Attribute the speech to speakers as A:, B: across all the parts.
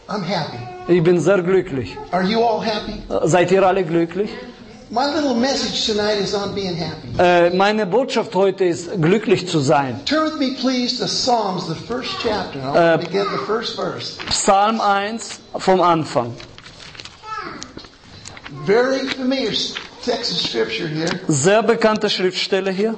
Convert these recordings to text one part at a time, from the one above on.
A: I'm happy.
B: Ich bin sehr glücklich.
A: Are you all happy?
B: Seid ihr alle glücklich?
A: My little message tonight is on being happy.
B: Meine Botschaft heute ist, glücklich zu sein.
A: Turn with me please to Psalms, the first chapter. I want to begin the first verse.
B: Psalm 1 vom Anfang.
A: Very familiar text of scripture here.
B: Sehr bekannte Schriftstelle hier.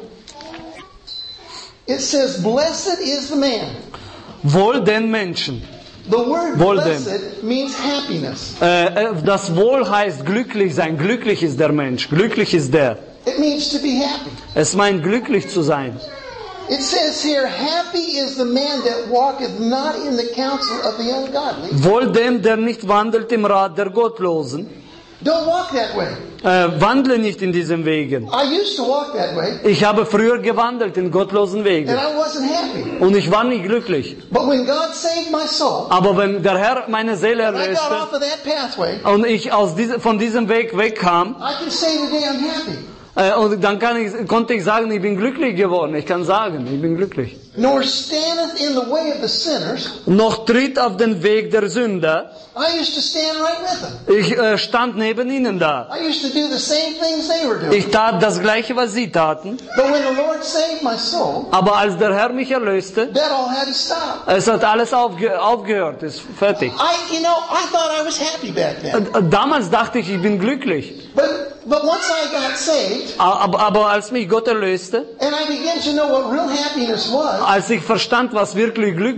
A: It says, "Blessed is the man."
B: Wohl den Menschen.
A: The word
B: Wohl
A: blessed means happiness.
B: Das Wohl heißt glücklich sein. Glücklich ist der Mensch. Glücklich ist der.
A: It means to be happy.
B: Es meint glücklich zu sein.
A: It says here, "Happy is the man that walketh not in the counsel of the ungodly."
B: Wohl dem, der nicht wandelt im Rat der Gottlosen.
A: Don't walk that way.
B: Wandle nicht in diesen Wegen.
A: I used to walk that way,
B: Ich habe früher gewandelt in gottlosen Wegen.
A: and I wasn't happy.
B: Und ich war nicht glücklich.
A: But when God saved my soul,
B: Aber wenn der Herr meine Seele
A: and I got
B: erlöste
A: off of that pathway,
B: und ich von diesem Weg wegkam,
A: I can say today I'm happy.
B: und dann konnte ich sagen, ich bin glücklich geworden. Ich kann sagen, ich bin glücklich.
A: Nor standeth in the way of the sinners.
B: Noch tritt auf den Weg der Sünder.
A: I used to stand right with them.
B: Ich stand neben ihnen da.
A: I used to do the same things they were doing.
B: Ich tat das Gleiche, was sie taten.
A: But when the Lord saved my soul,
B: Aber als der Herr mich erlöste,
A: that all had to stop.
B: es hat alles aufgehört, ist fertig.
A: I thought I was happy back then.
B: Damals dachte ich, ich bin glücklich.
A: But once I got saved,
B: Aber als mich Gott erlöste,
A: and I began to know what real happiness was,
B: als ich verstand, was wirklich Glück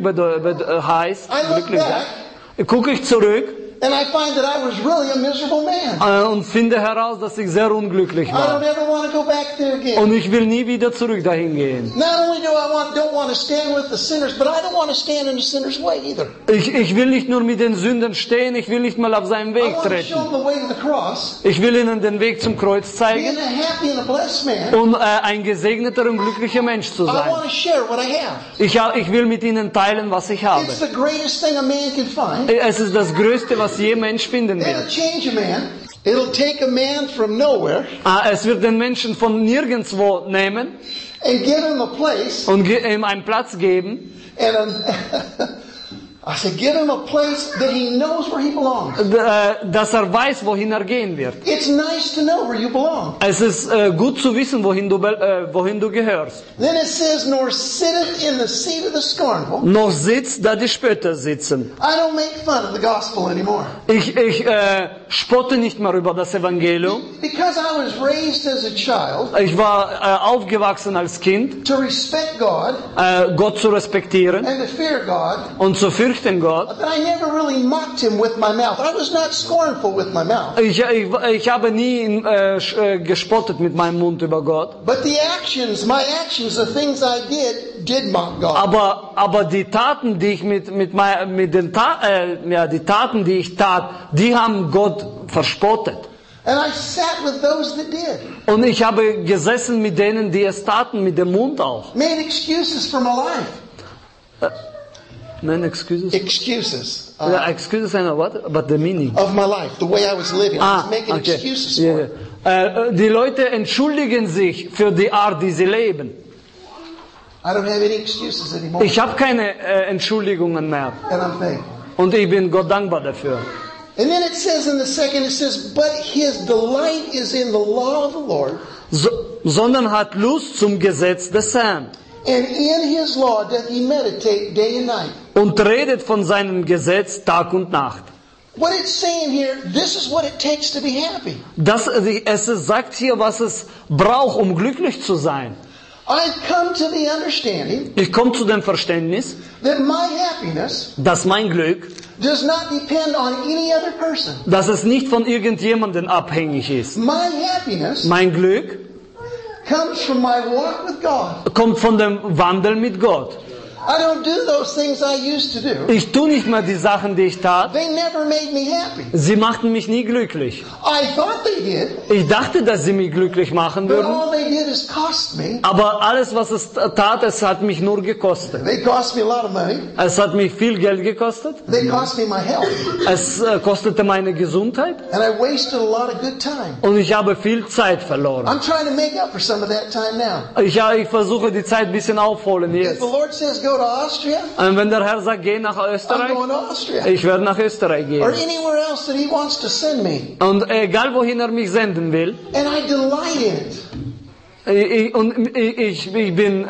B: heißt,
A: I look
B: glücklich
A: back,
B: sein, gucke ich zurück
A: and I find that I was really a miserable man.
B: und finde heraus, dass ich sehr unglücklich
A: I
B: war.
A: don't ever want to go back there again.
B: Und ich will nie wieder zurück dahin gehen.
A: Not only do I don't want to stand with the sinners, but I don't want to stand in the sinner's way either.
B: Ich will nicht nur mit den Sündern stehen, ich will nicht mal auf seinen
A: I
B: Weg
A: want to show
B: treten.
A: them the way to the cross.
B: Ich will ihnen den Weg zum Kreuz
A: Being
B: zeigen,
A: a happy and a blessed man,
B: um ein gesegneter und glücklicher Mensch zu
A: I
B: sein.
A: want to share what I have.
B: Ich will mit ihnen teilen, was ich habe.
A: It's the greatest thing a man can find.
B: Es ist das Größte, was je Mensch finden
A: It'll
B: wird.
A: change a man. It'll take a man from nowhere
B: Es wird den Menschen von nirgendwo nehmen
A: and give him a place.
B: und ihm einen Platz geben,
A: And I said, give him a place that he knows where he belongs.
B: dass weiß, wohin gehen wird.
A: It's nice to know where you belong.
B: Es ist gut zu wissen, wohin du gehörst.
A: Then it says, nor sitteth in the seat of the scornful.
B: Noch sitzt, da die Spötter sitzen.
A: I don't make fun of the gospel anymore.
B: Ich spotte nicht mehr über das Evangelium.
A: Because I was raised as a child
B: Ich war aufgewachsen als Kind,
A: to respect God
B: Gott zu respektieren
A: and to fear God,
B: und zu fürchten Gott.
A: but I never really mocked him with my mouth. I was not scornful with my mouth.
B: Ich habe nie gespottet mit meinem Mund über Gott.
A: But my actions, the things I did mock God.
B: Aber die Taten, die ich die Taten, die ich tat, die haben Gott verspottet.
A: And I sat with those that did.
B: Und ich habe gesessen mit denen, die es taten, mit dem Mund auch.
A: Made excuses for my life.
B: Nein, excuses.
A: Excuses
B: Excuses, I know what, but the meaning.
A: of my life, the way I was living. I was making excuses for it.
B: Die Leute entschuldigen sich für die Art, die sie leben.
A: I don't have any excuses anymore.
B: Ich habe keine Entschuldigungen mehr.
A: And I'm thankful.
B: Und ich bin Gott dankbar dafür.
A: And then it says in the second, it says, but his delight is in the law of the Lord,
B: Sondern hat Lust zum Gesetz des Herrn.
A: and in his law doth he meditate day and night.
B: Und redet von seinem Gesetz Tag und Nacht.
A: What it's saying here, this is what it takes to be happy.
B: Es sagt hier, was es braucht, um glücklich zu sein.
A: I've come to the understanding
B: Ich komme zu dem Verständnis,
A: that my happiness
B: dass mein Glück,
A: does not depend on any other person.
B: dass es nicht von irgendjemandem abhängig ist.
A: My happiness
B: Mein Glück
A: comes from my walk with God.
B: kommt von dem Wandel mit Gott.
A: I don't do those things I used to do.
B: Ich tue nicht mehr die Sachen, die ich tat.
A: They never made me happy.
B: Sie machten mich nie glücklich.
A: I thought they did,
B: Ich dachte, dass sie mich glücklich machen
A: but
B: würden.
A: all they did is cost me.
B: Aber alles, was es tat, es hat mich nur gekostet.
A: They cost me a lot of money.
B: Es hat mich viel Geld gekostet.
A: They cost me my health.
B: Es kostete meine Gesundheit.
A: And I wasted a lot of good time.
B: Und ich habe viel Zeit verloren.
A: I'm trying to make up for some of that time now.
B: Ich versuche die Zeit ein bisschen aufholen
A: If
B: jetzt.
A: the Lord says go go to Austria,
B: Und wenn der Herr sagt, geh nach
A: I'm
B: Österreich,
A: going to Austria.
B: ich werde nach Österreich
A: Or
B: gehen.
A: anywhere else that He wants to send me.
B: Und egal wohin er mich senden will,
A: And I delight in it.
B: ich bin,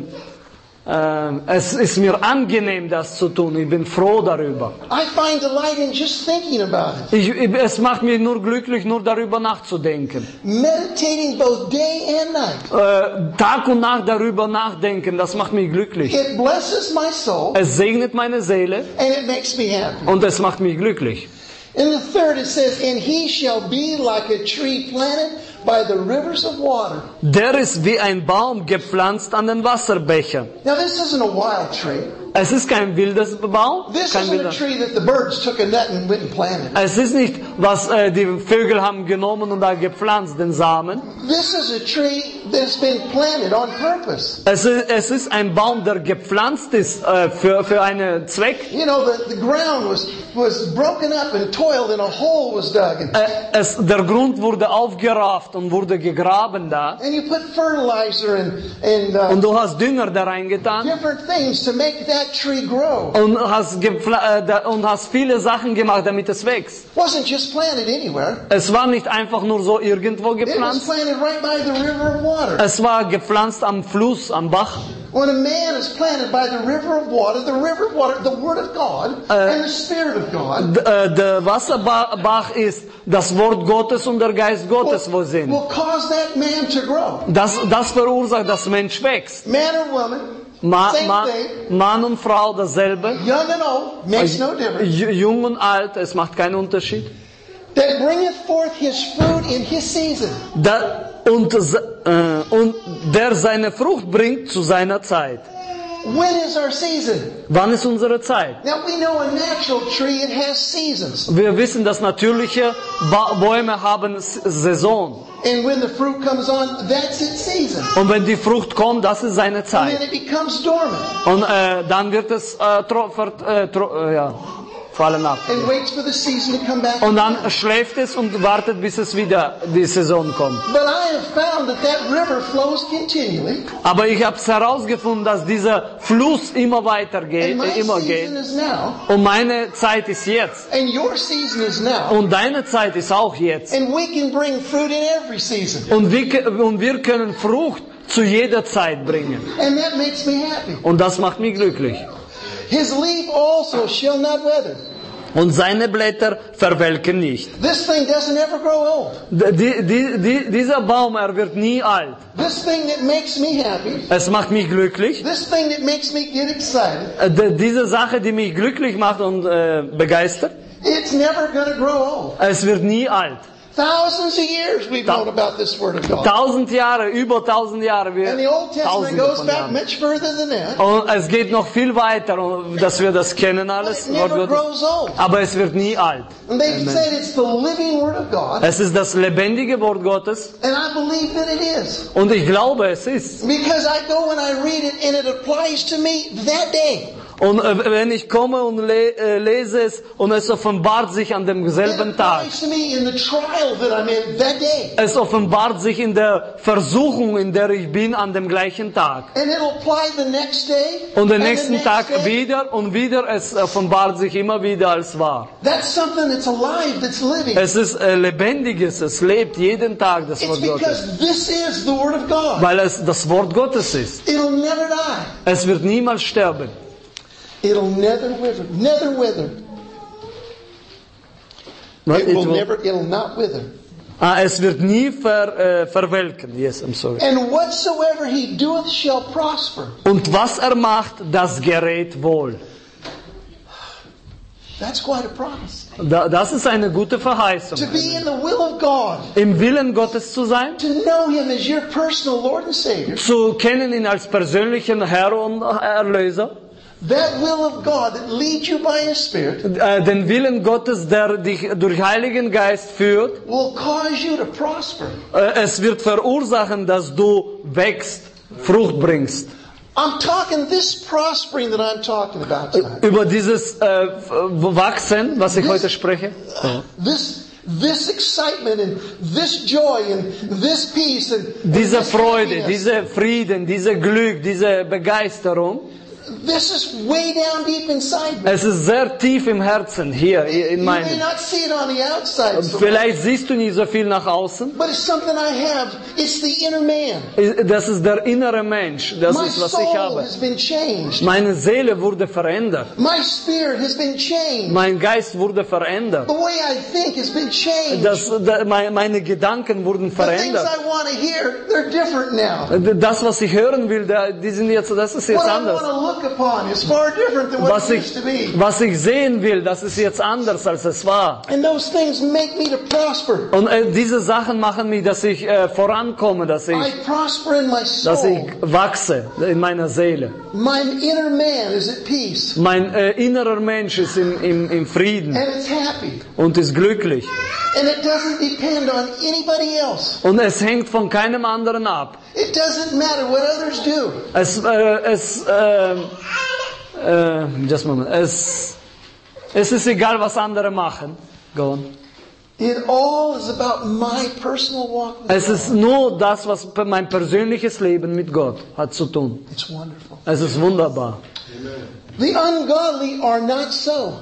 B: es ist mir angenehm, das zu tun. Ich bin froh darüber.
A: I find delight in just thinking about it.
B: Es macht mich nur glücklich, nur darüber nachzudenken.
A: Meditating both day and night.
B: Tag und Nacht darüber nachdenken, das macht mich glücklich.
A: It blesses my soul
B: Es segnet meine Seele
A: and it makes me happy.
B: und es macht mich glücklich.
A: In the third it says, and he shall be like a tree planted by the rivers of water.
B: Der ist wie ein Baum gepflanzt an den Wasserbächen.
A: Now this isn't a wild tree.
B: Es ist kein wildes Baum,
A: This
B: kein
A: isn't a
B: wilder.
A: tree that the birds took a net and went and planted.
B: Es ist nicht, was die Vögel haben genommen und da gepflanzt, den Samen.
A: This is a tree that's been planted on purpose.
B: Es ist ein Baum, der gepflanzt ist für einen Zweck.
A: You know, the ground was broken up and toiled and a hole was dug.
B: Der Grund wurde aufgerafft und wurde gegraben da.
A: And you put fertilizer
B: Und du hast Dünger da reingetan.
A: different things to make that tree grow.
B: Und hast viele Sachen gemacht, damit es wächst.
A: It wasn't just planted anywhere.
B: Es war nicht einfach nur so irgendwo
A: It was
B: gepflanzt.
A: planted right by the river of water.
B: Es war gepflanzt am Fluss, am Bach.
A: When a man is planted by the river of water, the Word of God and the Spirit of God
B: Der Wasserbach ist das Wort Gottes und der Geist Gottes, wo sind.
A: will cause that man to grow.
B: Das verursacht, dass Mensch wächst.
A: Man or woman, same thing.
B: Mann und Frau dasselbe.
A: Young and old, makes no difference.
B: Jung und alt, es macht keinen Unterschied.
A: That bringeth forth his fruit in his season.
B: Und der seine Frucht bringt zu seiner Zeit.
A: When is our season?
B: Wann ist unsere Zeit?
A: Now we know a natural tree, it has seasons.
B: Wir wissen, dass natürliche Bäume haben Saison.
A: And when the fruit comes on, that's its season.
B: Und wenn die Frucht kommt, das ist seine
A: And
B: Zeit.
A: then it becomes dormant
B: Und dann wird es fallen ab.
A: and waits for the season to come back.
B: Und dann schläft es und wartet, bis es wieder die Saison kommt.
A: But I have found that river flows continually.
B: Aber ich habe es herausgefunden, dass dieser Fluss immer weiter geht,
A: And my
B: immer
A: season
B: geht.
A: is now.
B: Und meine Zeit ist jetzt.
A: And your season is now.
B: Und deine Zeit ist auch jetzt.
A: And we can bring fruit in every season.
B: Und wir können Frucht zu jeder Zeit bringen.
A: And that makes me happy.
B: Und das macht mich glücklich.
A: His leaf also shall not wither.
B: Und seine Blätter verwelken nicht.
A: This thing doesn't ever grow old.
B: Dieser Baum, er wird nie alt.
A: This thing that makes me happy.
B: Es macht mich glücklich.
A: This thing that makes me get excited.
B: Diese Sache, die mich glücklich macht und begeistert,
A: It's never going to grow old.
B: es wird nie alt.
A: Thousands of years we've known about this Word of God.
B: 1000 Jahre, über 1000 Jahre.
A: And the Old Testament
B: Tausende
A: goes
B: von
A: back
B: Jahren.
A: much further than that.
B: Und es geht noch viel weiter, dass wir das kennen
A: But
B: alles.
A: it never
B: Wort Gottes.
A: grows old.
B: Aber es wird nie alt.
A: And they've said it's the living Word of God.
B: Es ist das lebendige Wort Gottes.
A: And I believe that it is.
B: Und ich glaube, es ist.
A: Because I go and I read it and it applies to me that day.
B: Und wenn ich komme und lese es und es offenbart sich an
A: It
B: demselben Tag.
A: applies to me in the trial that I'm in that day.
B: Es offenbart sich in der Versuchung, in der ich bin, an dem gleichen Tag.
A: And it'll apply the next day.
B: Und den
A: and the
B: nächsten
A: next
B: Tag
A: day.
B: wieder und wieder. Es offenbart sich immer wieder als wahr.
A: That's something that's alive, that's living.
B: Es ist lebendiges, es lebt jeden Tag, das
A: It's
B: Wort Gottes.
A: because this is the Word of God.
B: Weil es das Wort Gottes ist.
A: It'll never die.
B: Es wird niemals sterben.
A: It'll never wither. Never wither. It'll not wither.
B: Es wird nie verwelken. Yes, I'm sorry.
A: And whatsoever he doeth shall prosper.
B: Und was er macht, das gerät wohl.
A: That's quite a promise.
B: Das ist eine gute Verheißung.
A: To be in the will of God.
B: Im Willen Gottes zu sein,
A: To know Him as your personal Lord and Savior.
B: zu kennen ihn als persönlichen Herr und Erlöser.
A: That will of God that leads you by His Spirit
B: Den Willen Gottes, der dich durch Heiligen Geist führt.
A: will cause you to prosper.
B: Es wird verursachen, dass du wächst, Frucht bringst.
A: I'm talking this prospering that I'm talking about tonight.
B: Über dieses Wachsen, was ich heute spreche.
A: This excitement and this joy and this peace and
B: Diese
A: this
B: Freude,
A: happiness
B: diese Frieden, diese Glück, diese Begeisterung,
A: this is way down deep inside me.
B: Es ist sehr tief im Herzen, hier in
A: You may
B: meinem.
A: not see it on the outside so much,
B: Vielleicht siehst du nicht so viel nach außen.
A: but it's something I have. It's the inner man.
B: Das ist der innere Mensch. Das
A: My
B: ist, was ich
A: soul
B: habe.
A: has been changed.
B: Meine Seele wurde verändert.
A: My spirit has been changed.
B: Mein Geist wurde verändert.
A: The way I think has been changed.
B: Meine Gedanken wurden
A: The things
B: verändert.
A: I want to hear, they're different now.
B: Das, was ich hören will, das ist jetzt
A: What I
B: anders.
A: want to look upon is far different than what it used to be.
B: Was ich sehen will, das ist jetzt anders, als es war.
A: And those things make me to prosper.
B: Und diese Sachen machen mich, dass ich vorankomme, dass
A: I
B: ich
A: prosper in my soul.
B: wachse in meiner Seele.
A: My inner man is at peace.
B: Mein innerer Mensch ist im Frieden
A: And it's happy.
B: und ist glücklich.
A: And it doesn't depend on anybody else.
B: Und es hängt von keinem anderen ab.
A: It doesn't matter what others do.
B: Just a moment. Es ist egal, was andere machen. Go on.
A: It all is about my personal walk with
B: Es
A: God.
B: ist nur das, was mein persönliches Leben mit Gott hat zu tun.
A: It's wonderful.
B: Es ist wunderbar.
A: The ungodly are not so,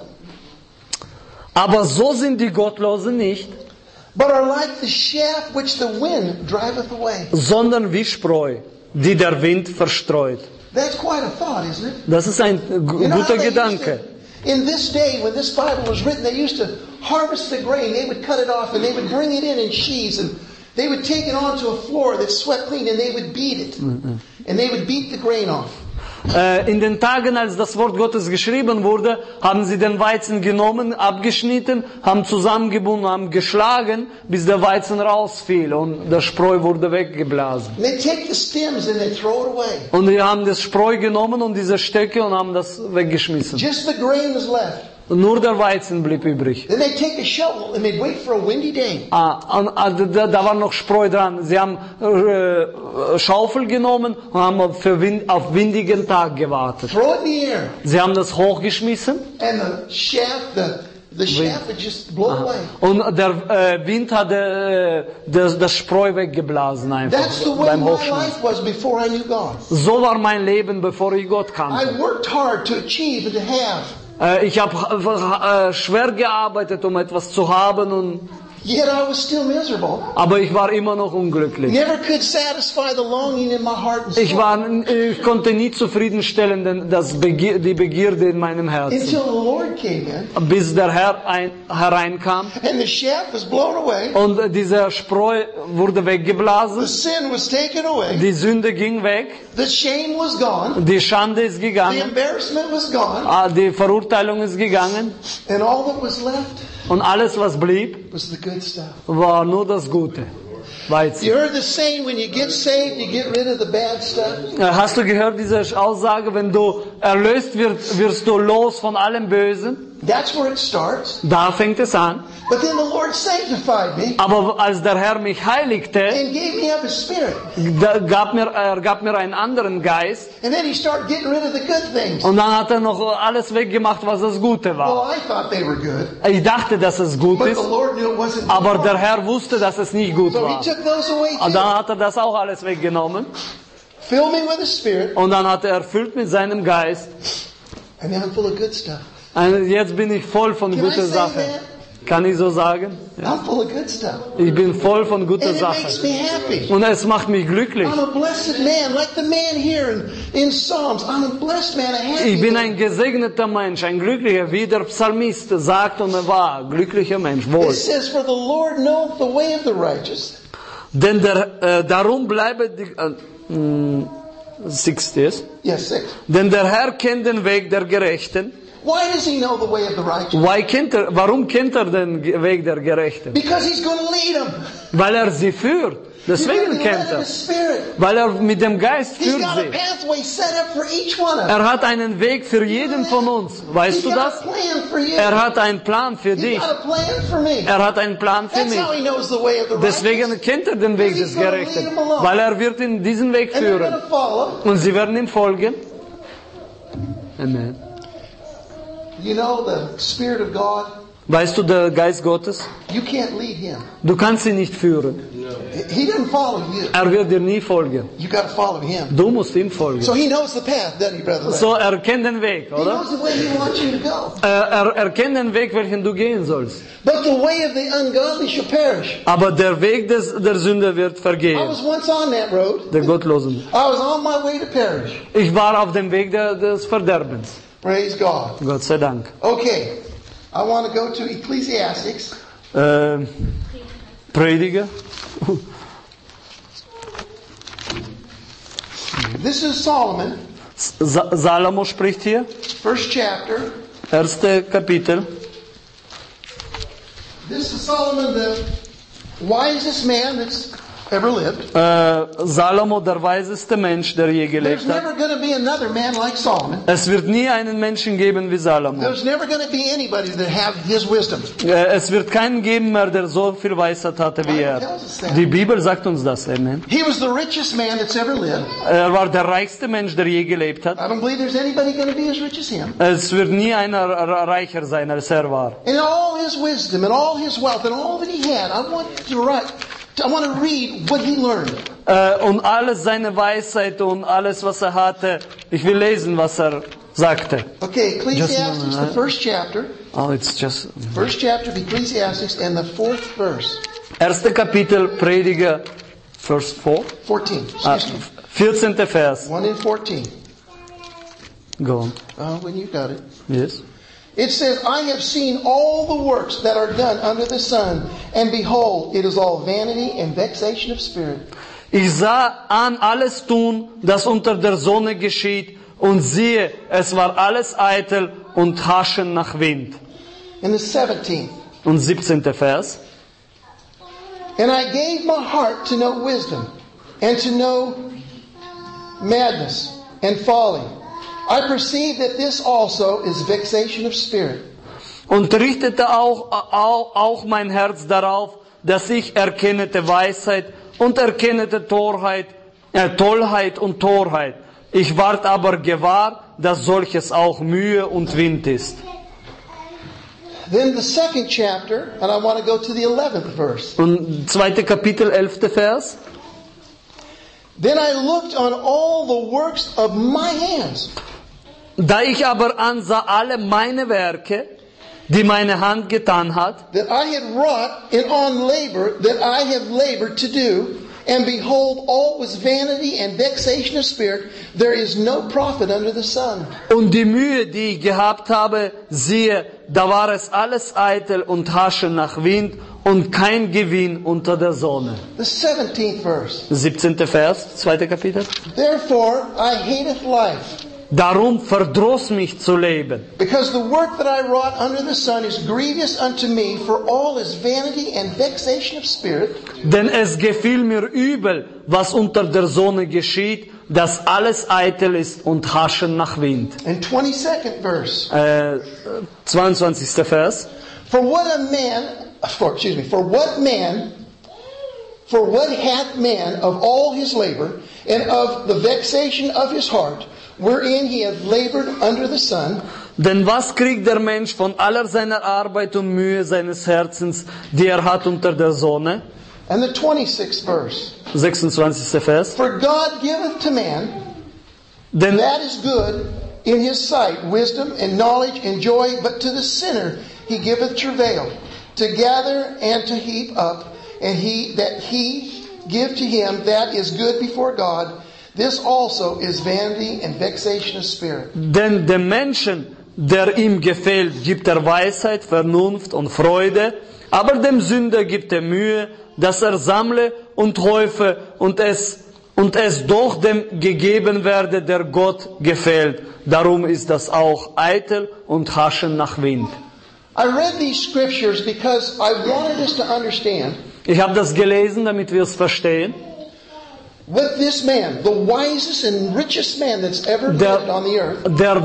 B: Aber so sind die Gottlosen nicht,
A: but are like the chaff which the wind driveth away.
B: sondern wie Spreu, die der Wind verstreut.
A: That's quite a thought, isn't it?
B: Das ist ein
A: You know how
B: guter
A: they used
B: Gedanke.
A: to, in this day, when this Bible was written, they used to harvest the grain. They would cut it off and they would bring it in sheaves and they would take it onto a floor that's swept clean and they would beat it. And they would beat the grain off.
B: In den Tagen, als das Wort Gottes geschrieben wurde, haben sie den Weizen genommen, abgeschnitten, haben zusammengebunden, haben geschlagen, bis der Weizen rausfiel und der Spreu wurde weggeblasen.
A: And they take the stems and they throw it away.
B: Und die haben das Spreu genommen und diese Stöcke und haben das weggeschmissen.
A: Just the grain was left.
B: Und nur der Weizen blieb übrig.
A: Then they'd take a shovel and they'd wait for a windy day.
B: Da war noch Spreu dran. Sie haben Schaufel genommen und haben auf windigen Tag gewartet.
A: Throw it in the air.
B: Sie haben das hochgeschmissen
A: And the shaft, the shaft would just blow away.
B: und der Wind hat das Spreu weggeblasen einfach
A: That's the way
B: beim
A: my
B: Hochschmissen.
A: life was before I knew God.
B: So war mein Leben, bevor ich Gott kannte.
A: I worked hard to achieve and to have.
B: Ich habe schwer gearbeitet, um etwas zu haben,
A: Yet I was still miserable.
B: aber ich war immer noch unglücklich.
A: Never could satisfy the longing in my heart and soul.
B: Ich konnte nie zufriedenstellen die Begierde in meinem Herzen.
A: Until the Lord came in
B: Bis der Herr hereinkam
A: and the shaft was blown away.
B: und dieser Spreu wurde
A: The
B: weggeblasen,
A: sin was taken away.
B: die Sünde ging weg,
A: The shame was gone.
B: die Schande ist
A: The
B: gegangen,
A: embarrassment was gone.
B: die Verurteilung ist gegangen
A: And all that was left
B: und alles, was blieb,
A: was the good stuff.
B: war nur das Gute. Weizen.
A: You heard the saying, when you get saved, you get rid of the bad stuff.
B: Hast du gehört diese Aussage, wenn du erlöst wirst du los von allem Bösen?
A: That's where it starts.
B: Da fängt es an.
A: But then the Lord sanctified me
B: Aber als der Herr mich heiligte,
A: and gave me up His Spirit.
B: er gab mir einen anderen Geist
A: And then He started getting rid of the good things.
B: und dann hat er noch alles weggemacht, was das Gute war.
A: Well, I thought they were good.
B: Ich dachte, dass es gut
A: But
B: ist,
A: the Lord knew it wasn't good.
B: aber der Herr wusste, dass es nicht gut
A: So He
B: war.
A: took those away
B: Und
A: too.
B: dann hat er das auch alles weggenommen
A: Fill me with the Spirit.
B: und dann hat er erfüllt mit seinem Geist.
A: And now I'm full of good stuff.
B: Und jetzt bin ich voll von
A: Can I
B: guten
A: say
B: Sachen.
A: that?
B: Kann ich so sagen?
A: I'm full of good stuff.
B: Ich bin voll von guten
A: And it makes
B: Sachen.
A: me happy.
B: Und es macht mich glücklich.
A: I'm a blessed man, like the man here in Psalms. I'm a blessed man, a happy
B: Ich bin
A: man.
B: ein gesegneter Mensch, ein glücklicher, wie der Psalmist sagt und er war, glücklicher Mensch, wohl.
A: It says, for the Lord knoweth the way of the righteous.
B: Denn darum bleibe die, 60.
A: Yes, 6.
B: Denn der Herr kennt den Weg der Gerechten.
A: Why does He know the way of the righteous?
B: Warum kennt er den Weg der Gerechten?
A: Because He's going to lead them.
B: Weil er sie führt. Deswegen kennt er.
A: His Spirit.
B: Weil er mit dem Geist
A: He's
B: führt
A: got a
B: sie.
A: pathway set up for each one of us.
B: Er hat einen Weg für jeden von uns. Weißt
A: He's
B: du
A: got a
B: das?
A: plan for you.
B: Er hat einen Plan für
A: He's
B: dich.
A: got a plan for me.
B: Er hat einen Plan für
A: That's
B: mich.
A: how He knows the way of the righteous.
B: Deswegen kennt er den Weg des Gerechten. Weil er wird in diesen Weg
A: And they're going
B: führen.
A: to follow.
B: Und sie werden ihm folgen. Amen.
A: You know, the Spirit of God,
B: Weißt du, der Geist Gottes,
A: you can't lead him.
B: du kannst ihn nicht führen.
A: He doesn't follow you.
B: Er wird dir nie folgen.
A: You got to follow him.
B: Du musst ihm folgen.
A: So he knows the path, doesn't he, Brother Larry?
B: So, er kennt den Weg,
A: He
B: oder?
A: knows the way he wants you to go.
B: Er kennt den Weg, welchen du gehen sollst.
A: But the way of the ungodly shall perish.
B: Aber der Weg der Sünde wird
A: I
B: vergehen.
A: was once on that road.
B: Der Gottlosen.
A: I was on my way to perish.
B: Ich war auf dem Weg des Verderbens.
A: Praise God.
B: Gott sei Dank.
A: Okay. I want to go to Ecclesiastics.
B: Prediger.
A: This is Solomon,
B: Salomo spricht hier.
A: first chapter.
B: Erste Kapitel.
A: This is Solomon, the wisest man that's ever lived.
B: Salomo, der weiseste Mensch, der je
A: There's
B: gelebt hat.
A: never going to be another man like Solomon.
B: Es wird nie einen Menschen geben wie Salomo.
A: There's never going to be anybody that have his wisdom.
B: Es wird keinen geben mehr, der so viel Weisheit hatte wie er. Die Bibel sagt uns das, Amen.
A: He was the richest man that's ever lived.
B: Er war der reichste Mensch, der je gelebt hat.
A: I don't believe there's anybody going to be as rich as him.
B: Es wird nie einer reicher sein, als er war.
A: And all his wisdom and all his wealth and all that he had, I want to read what he learned.
B: Und alles seine Weisheit und alles, was er hatte, ich will lesen, was er sagte.
A: Okay, Ecclesiastes,
B: Just a
A: the
B: moment,
A: first chapter.
B: Oh, it's just...
A: First chapter of Ecclesiastes and the fourth verse.
B: Erste Kapitel, Prediger, Vers 4.
A: 14,
B: Ah,
A: excuse me.
B: 14. Vers.
A: 1 and 14.
B: Go on.
A: Oh, when you got it.
B: Yes.
A: It says, I have seen all the works that are done under the sun, and behold, it is all vanity and vexation of spirit.
B: Ich sah an alles tun, das unter der Sonne geschieht, und siehe, es war alles eitel und Haschen nach Wind.
A: In the 17th.
B: Und 17. Vers.
A: And I gave my heart to know wisdom, and to know madness and folly. I perceive that this also is vexation of spirit.
B: Und richtete auch mein Herz darauf, dass ich erkennete Weisheit und erkennete Tollheit und Torheit. Ich ward aber gewahr, dass solches auch Mühe und Wind ist.
A: Then the second chapter, and I want to go to the 11th verse.
B: Und 2. Kapitel, 11. Vers.
A: Then I looked on all the works of my hands.
B: Da ich aber ansah alle meine Werke, die meine Hand getan hat,
A: That I had wrought and on labor that I have labored to do, and behold, all was vanity and vexation of spirit. There is no profit under the sun.
B: und die Mühe, die ich gehabt habe, siehe, da war es alles eitel und Haschen nach Wind und kein Gewinn unter der Sonne.
A: The 17th verse.
B: 17. Vers, 2. Kapitel.
A: Therefore I hateth life,
B: Darum verdross mich zu leben.
A: because the work that I wrought under the sun is grievous unto me, for all is vanity and vexation of spirit.
B: Denn es gefiel mir übel, was unter der Sonne geschieht, dass alles eitel ist und Haschen nach Wind.
A: And 22nd verse.
B: 22. Vers.
A: For what hath man of all his labor, and of the vexation of his heart, wherein he hath labored under the sun?
B: Denn was kriegt der Mensch von aller seiner Arbeit und Mühe seines Herzens, die er hat unter der Sonne?
A: And the 26th verse.
B: 26. Vers.
A: For God giveth to man
B: Denn,
A: that is good in his sight, wisdom and knowledge and joy, but to the sinner he giveth travail, to gather and to heap up, and he give to him that is good before God. This also is vanity and vexation of spirit.
B: denn dem Menschen, der ihm gefällt, gibt er Weisheit, Vernunft und Freude, aber dem Sünder gibt er Mühe, dass er sammle und häufe und es doch dem gegeben werde, der Gott gefällt. Darum ist das auch eitel und Haschen nach Wind.
A: I read these scriptures because I wanted us to understand
B: Ich habe das gelesen, damit wir es verstehen.
A: what this man, the wisest and richest man that's ever lived on the earth,
B: Der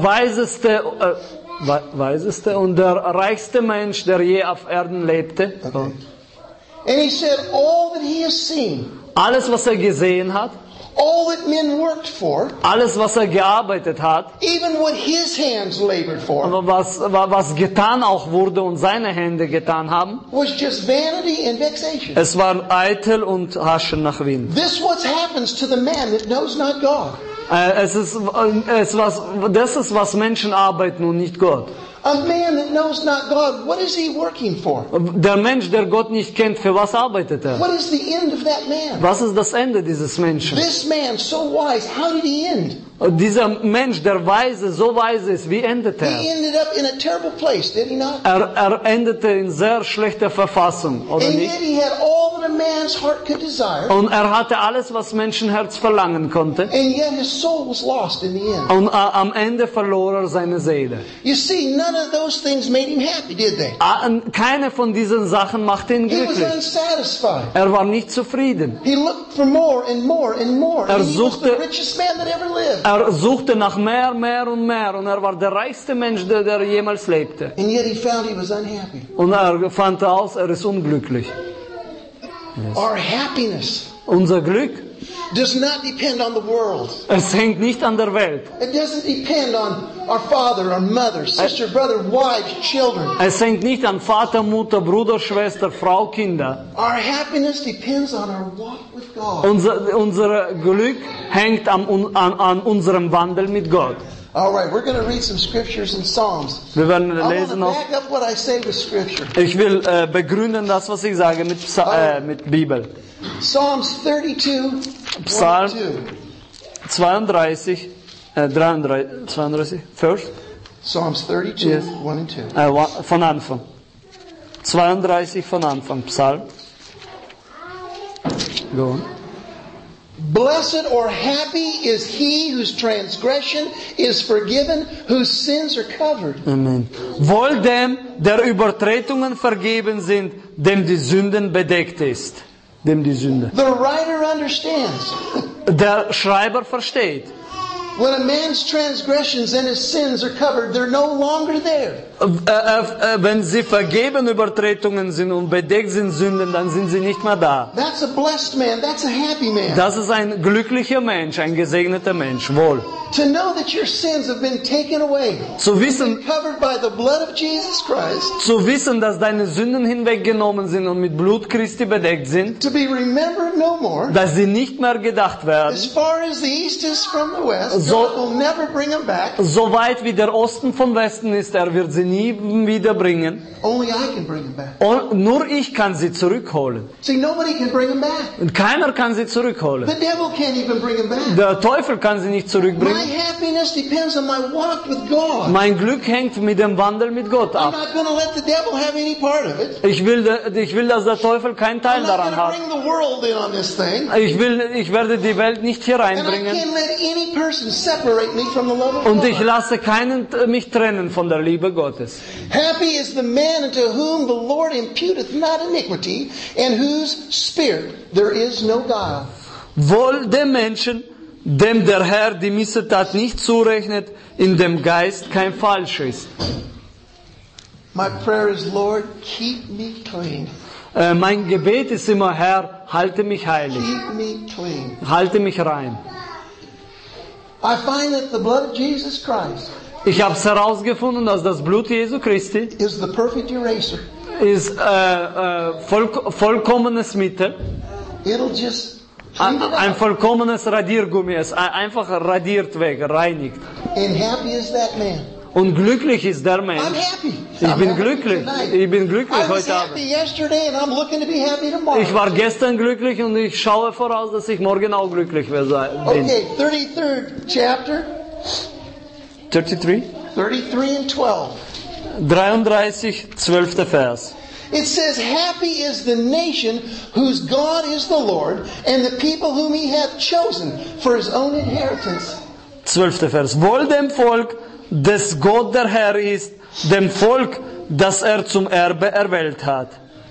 B: weiseste und der reichste Mensch, der je auf Erden lebte.
A: and he said all that he has seen,
B: Alles, was er gesehen hat,
A: all that men worked for,
B: alles was gearbeitet hat,
A: even what his hands labored for,
B: aber was getan auch wurde und seine Hände getan haben,
A: was just vanity and vexation.
B: es war eitel und Haschen nach Wind.
A: This what happens to the man that knows not God.
B: Das ist, was Menschen arbeiten und nicht Gott.
A: A man that knows not God, what is he working for?
B: Der Mensch, der Gott nicht kennt, für was arbeitet er?
A: What is the end of that man?
B: Was ist das Ende dieses Menschen?
A: This man, so wise, how did he end?
B: Dieser Mensch, der weise, so weise ist, wie endet er?
A: He ended up in a terrible place, did he not?
B: Er endete in sehr schlechter Verfassung, oder
A: And
B: nicht?
A: yet he had all that a man's heart could desire,
B: Und er hatte alles, was Menschenherz verlangen konnte.
A: and yet his soul was lost in the end.
B: Und am Ende verlor er seine Seele.
A: You see, none of those things made him happy, did they?
B: Keine von diesen Sachen machte ihn
A: He was
B: glücklich.
A: unsatisfied.
B: Er war nicht zufrieden.
A: He looked for more and more and more. And he was the
B: suchte-
A: richest man that ever lived.
B: Er suchte nach mehr, mehr und mehr. Und er war der reichste Mensch, der jemals lebte.
A: And yet he found he was unhappy.
B: Und er fand aus, er ist unglücklich.
A: Our happiness
B: Unser Glück,
A: does not depend on the world.
B: es hängt nicht an der Welt.
A: It doesn't depend on our father, our mother, sister, brother, wives, children.
B: Es hängt nicht an Vater, Mutter, Bruder, Schwester, Frau, Kinder.
A: Our happiness depends on our walk with God.
B: Unser Glück hängt an unserem Wandel mit Gott.
A: All right, we're going to read some scriptures and Psalms.
B: Wir werden
A: I want to
B: lesen noch.
A: back up what I say with scripture.
B: Ich will begründen das, was ich sage mit Bibel.
A: Psalms 32,
B: Psalm
A: 1 and
B: 32, first?
A: 2. Psalms 32,
B: Yes.
A: 1 and 2.
B: Von Anfang. 32 von Anfang, Psalm. Go on.
A: Blessed or happy is he whose transgression is forgiven, whose sins are covered.
B: Amen. Wohl dem, der Übertretungen vergeben sind, dem die Sünden bedeckt ist. Dem die Sünde.
A: The writer understands.
B: Der Schreiber versteht.
A: When a man's transgressions and his sins are covered, they're no longer there.
B: Wenn sie vergeben Übertretungen sind und bedeckt sind Sünden, dann sind sie nicht mehr da.
A: That's a blessed man. That's a happy man.
B: Das ist ein glücklicher Mensch, ein gesegneter Mensch, wohl.
A: To know that your sins have been taken away,
B: Zu wissen,
A: covered by the blood of Jesus Christ,
B: dass deine Sünden hinweggenommen sind und mit Blut Christi bedeckt sind,
A: to be remembered no more.
B: dass sie nicht mehr gedacht werden,
A: As far as the east is from the west,
B: So-
A: God will never bring them back.
B: so weit wie der Osten vom Westen ist, er wird sie nie wiederbringen.
A: Only I can bring them back.
B: Und nur ich kann sie zurückholen.
A: See, nobody can bring them back.
B: Und keiner kann sie zurückholen.
A: The devil can't even bring them back.
B: Der Teufel kann sie nicht
A: My
B: zurückbringen.
A: happiness depends on my walk with God.
B: Mein Glück hängt mit dem Wandel mit Gott
A: I'm
B: ab.
A: not going to let the devil have any part of it.
B: Ich will, dass der Teufel keinen Teil
A: I'm not
B: daran
A: going to
B: hat.
A: bring the world in on this thing.
B: Ich werde die Welt nicht hier
A: And I
B: reinbringen.
A: can't let any person separate me from the love of
B: Und ich
A: God.
B: lasse keinen mich trennen von der Liebe Gottes.
A: Happy is the man unto whom the Lord imputeth not iniquity, and whose spirit there is no guile.
B: Wohl dem Menschen, dem der Herr die Missetat nicht zurechnet, in dem Geist kein Falsch ist.
A: My prayer is, Lord, keep me clean.
B: Mein Gebet ist immer, Herr, halte mich heilig,
A: Keep me clean.
B: halte mich rein.
A: I find that the blood of Jesus Christ
B: Ich habe es herausgefunden, dass das Blut Jesu Christi
A: is the perfect eraser.
B: ist vollkommenes Mittel,
A: It'll just clean it
B: ein
A: out.
B: vollkommenes Radiergummi, es einfach radiert weg, reinigt.
A: And happy is that man.
B: Und glücklich ist der
A: I'm
B: Mensch.
A: happy.
B: Ich
A: I'm
B: bin
A: happy
B: glücklich.
A: tonight.
B: Ich bin glücklich
A: I was
B: heute Abend.
A: happy yesterday and I'm looking to be happy tomorrow.
B: Ich war gestern glücklich und ich schaue voraus, dass ich morgen auch glücklich bin.
A: Okay, 33rd chapter,
B: 33?
A: 33 and 12.
B: 33, 12. Vers.
A: It says, happy is the nation whose God is the Lord, and the people whom he hath chosen for his own inheritance.
B: 12. Vers. Wohl dem Volk, des Gott der Herr ist, dem Volk, das zum Erbe erwählt hat.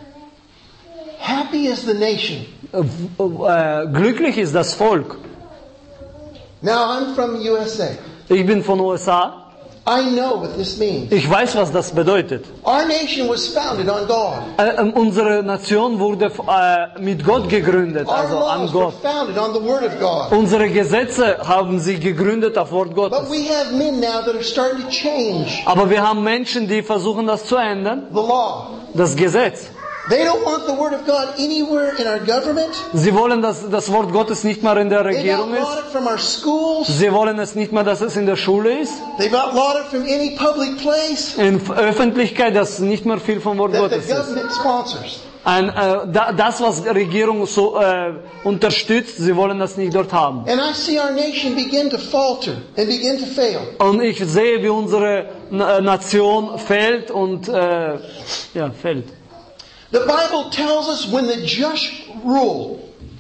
A: Happy is the nation.
B: Glücklich ist das Volk.
A: Now, I'm from USA.
B: Ich bin von USA.
A: I know what this means.
B: Ich weiß, was das bedeutet.
A: Our nation was founded on God.
B: Unsere Nation wurde mit Gott gegründet,
A: Our
B: also an
A: laws were
B: Gott.
A: founded on the Word of God.
B: Unsere Gesetze haben sie gegründet auf Wort
A: But
B: Gottes.
A: we have men now that are starting to change
B: Aber wir haben Menschen, die versuchen, das zu ändern.
A: the law.
B: Das Gesetz.
A: They don't want the Word of God anywhere in our government.
B: Sie wollen, dass das Wort Gottes nicht mehr in der
A: They've
B: Regierung
A: outlawed
B: ist.
A: it from our schools.
B: Sie wollen es nicht mehr, dass es in der Schule ist.
A: They've outlawed it from any public place
B: In Öffentlichkeit, dass nicht mehr viel vom Wort
A: that the
B: Gottes ist.
A: government sponsors.
B: Das, was die Regierung so unterstützt, sie wollen das nicht dort haben.
A: And I see our nation begin to falter and begin to fail.
B: Und ich sehe, wie unsere Nation fällt und fällt.
A: The Bible tells us when the just rule,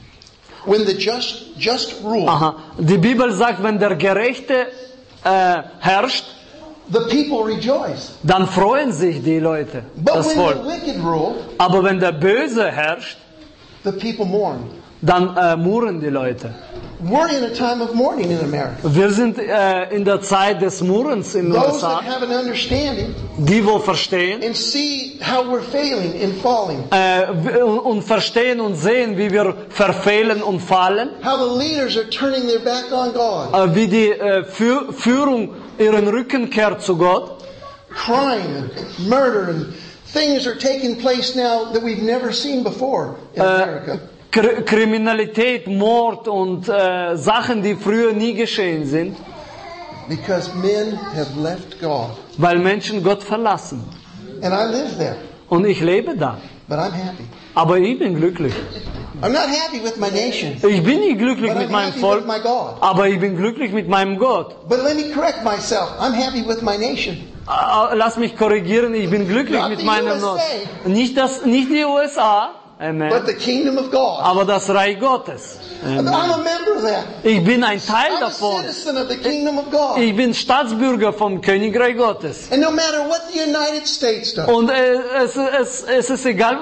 B: Aha. Die Bibel sagt, wenn der Gerechte herrscht,
A: the people rejoice.
B: dann freuen sich die Leute,
A: But
B: das
A: when
B: Volk.
A: the wicked rule,
B: Aber wenn der Böse herrscht,
A: the people mourn.
B: dann murren die Leute.
A: We're in a time of mourning in America.
B: Wir sind in der Zeit des Murrens in den
A: Those
B: USA.
A: that have an understanding
B: Die, wo verstehen
A: and see how we're failing and falling,
B: und verstehen und sehen, wie wir verfehlen und fallen,
A: how the leaders are turning their back on God,
B: wie die Führung ihren Rücken kehrt zu Gott.
A: crime and murder and things are taking place now that we've never seen before in America.
B: Kriminalität, Mord und Sachen, die früher nie geschehen sind,
A: Because men have left God.
B: weil Menschen Gott verlassen.
A: And I live there,
B: Und ich lebe da.
A: but I'm happy.
B: Aber ich bin glücklich.
A: I'm not happy with my nation,
B: Ich bin nicht glücklich
A: but
B: mit
A: I'm
B: meinem
A: happy
B: Volk,
A: with my God.
B: aber ich bin glücklich mit meinem Gott.
A: But let me correct myself. I'm happy with my nation.
B: Lass mich korrigieren, ich bin glücklich
A: Not
B: mit
A: the
B: meinem
A: USA.
B: Gott. Nicht die USA, Amen,
A: But the kingdom of God.
B: aber das Reich Gottes.
A: I'm
B: Amen.
A: a member of that.
B: Ich bin ein Teil
A: I'm a
B: davon.
A: citizen of the kingdom of God.
B: Ich bin Staatsbürger vom Königreich Gottes.
A: And no matter what the United States does,
B: Und es ist egal,